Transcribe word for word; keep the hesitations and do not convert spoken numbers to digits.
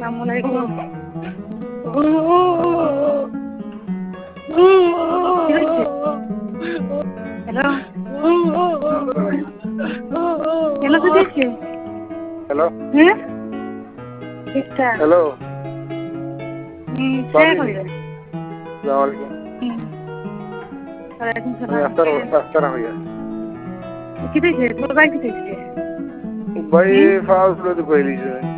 আসসালামু আলাইকুম। হ্যালো, কেন তো দেখছে? হ্যালো, হ্যাঁ ঠিকঠাক। হ্যালো, হুম বাবি, করে আসসালামু আলাইকুম। ওয়ালাইকুম আমি সালাম। আস্তানা আস্তানা হইয়া কি দেখছে তোর ভাই? কি দেখছে ভাই ফাউল করে তো কইলি